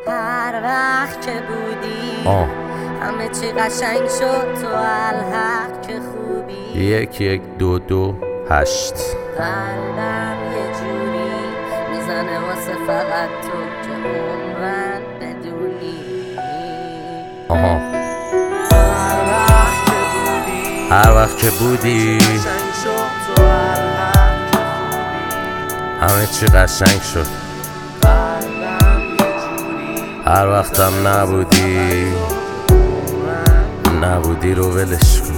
هر وقت که بودی همه چی قشنگ شد، تو الحق که خوبی. 1-1-2-2-8 قلبم یه جوری میزنه واسه فقط تو که عمرن بدونی. هر وقت که بودی همه چی قشنگ شد، هر وقتم نبودی رو ولش کن.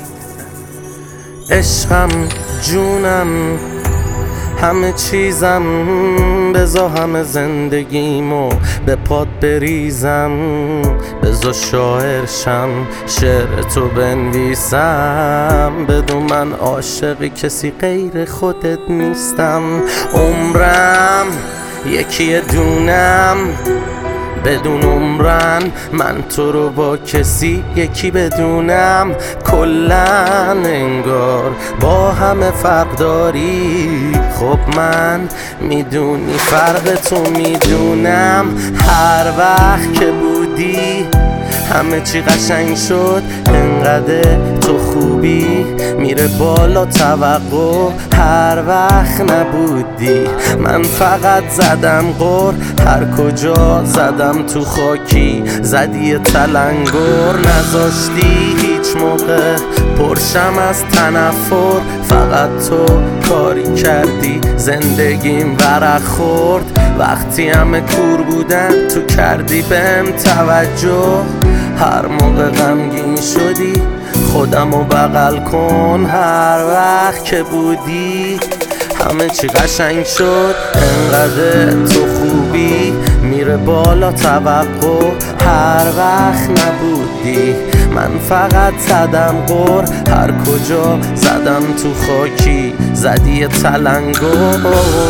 عشقم جونم همه چیزم، بزا همه زندگیمو به پات بریزم، بزا شاعر شم شعر تو بنویسم، بدون من عاشق کسی غیر خودت نیستم. عمرم یکی دونم بدون عمرن، من تو رو با کسی یکی بدونم. کلن انگار با همه فرق داری، خب من میدونی فرق تو میدونم. هر وقت که بودی همه چی قشنگ شد، انقدر تو خوبی میره بالا توقع. هر وقت نبودی من فقط زدم غر، هر کجا زدم تو خاکی زدی تلنگر. نذاشتی هیچ موقع پرشم از تنفر، فقط تو کاری کردی زندگیم ورق خورد. وقتی همه کور بودن تو کردی بهم توجه، هر موقع غمگین شدی خودمو بغل کن. هر وقت که بودی همه چی قشنگ شد، انقدر تو خوبی میره بالا توقع. هر وقت نبودی من فقط زدم غر، هر کجا زدم تو خاکی زدی تلنگر.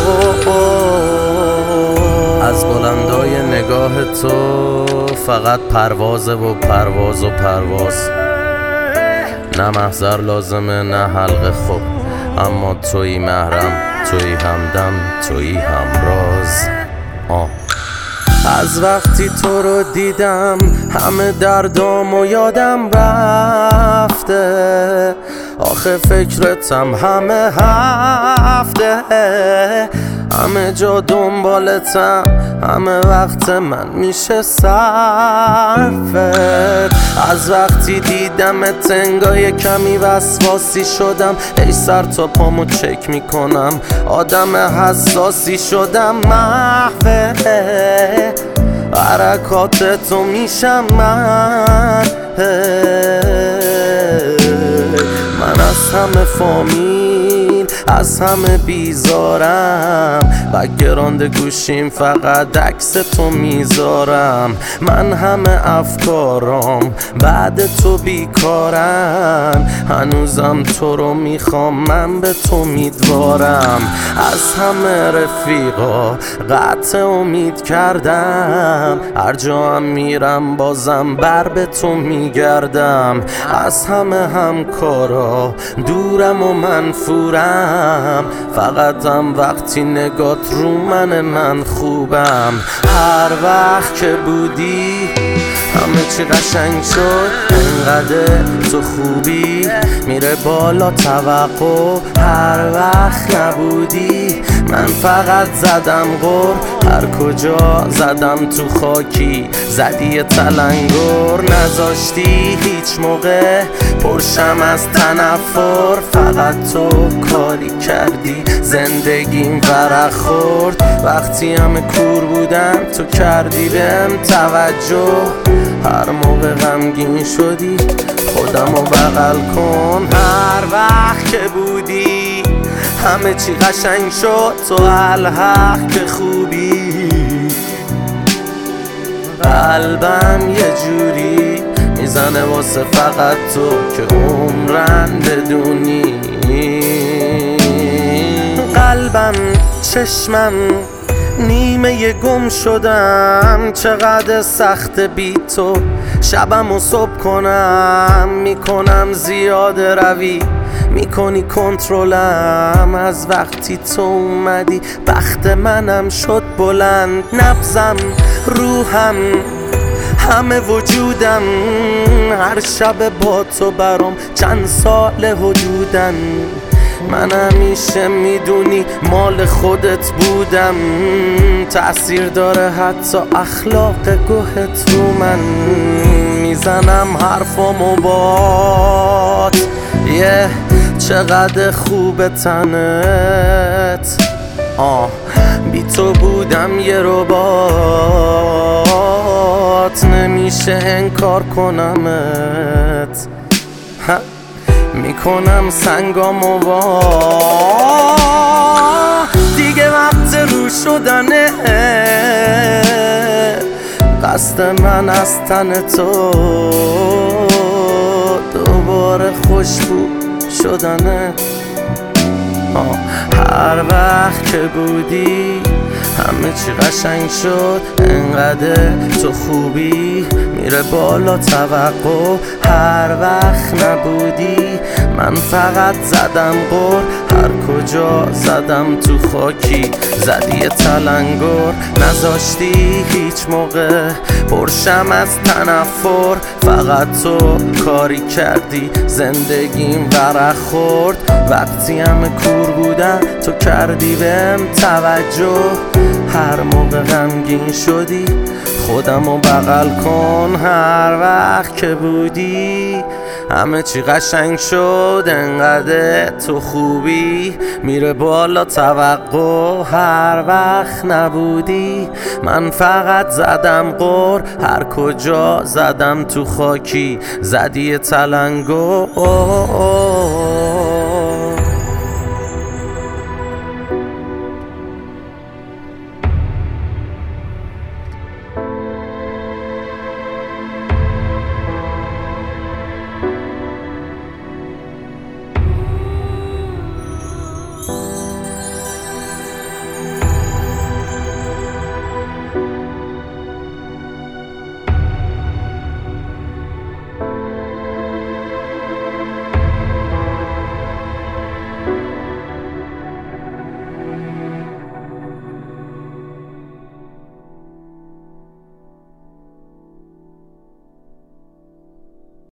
از بلندای نگاه تو فقط پروازه و پرواز و پرواز، نه محضر لازمه نه حلقه، خوب اما تویی محرم، تویی همدم، تویی همراز. از وقتی تو رو دیدم همه دردامو یادم رفته، آخه فکرتم همه هفته، همه جا دنبالتم، همه وقت من میشه صرفت. از وقتی دیدمت انگار کمی وسواسی شدم، ای سر تا پامو چک میکنم، آدم حساسی شدم. محوه حرکات تو میشم من از همه فامیل از همه بیزارم، بک‌گراند گوشیم فقط عکس تو میذارم. من همه افکارام بعد تو بیکارن، هنوزم تو رو میخوام، من به تو میدوارم. از همه رفیقا قطع امید کردم، هر جا هم میرم بازم بر به تو میگردم. از همه همکارا دورم و منفورم، فقط هم وقتی نگات رو من خوبم. هر وقت که بودی همه چی قشنگ شد، انقدر تو خوبی میره بالا توقع. هر وقت نبودی من فقط زدم غر، هر کجا زدم تو خاکی زدی تلنگر. نذاشتی هیچ موقع پرشم از تنفر، فقط تو کاری کردی زندگیم ورق خورد. وقتی همه کور بودن تو کردی بهم توجه، هر موقع غمگین شدی خودمو بغل کن. هر وقت که بودی همه چی قشنگ شد، تو الحق که خوبی. قلبم یه جوری میزنه واسه فقط تو که عمرن بدونی. قلبم چشمم نیمه گم شدم، چقدر سخت بی تو شبم و صبح کنم. میکنم زیاده روی میکنی کنترلم، از وقتی تو اومدی بخت منم شد بلند. نبزم روحم همه وجودم، هر شب با تو برام چند سال حدودن. من همیشه میدونی مال خودت بودم، تأثیر داره حتی اخلاق گوهت رو من. میزنم حرفامو بات چقدر خوب تنت، بی تو بودم یه ربات، نمیشه انکار کنمت، میکنم سنگامو دیگه وقت رو شدنه، قصد من از تن تو دوباره خوشبو شدنه. هر وقت که بودی همه چی قشنگ شد، انقدر تو خوبی میره بالا توقع. هر وقت نبودی من فقط زدم غر، هر کجا زدم تو خاکی زدی یه تلنگر. نذاشتی هیچ موقع پرشم از تنفر، فقط تو کاری کردی زندگیم ورق خورد. وقتی همه کور بودن تو کردی بهم توجه، هر موقع غمگین شدی خودمو بغل کن. هر وقت که بودی همه چی قشنگ شد، انقدر تو خوبی میره بالا توقع. هر وقت نبودی من فقط زدم غر، هر کجا زدم تو خاکی زدی تلنگر.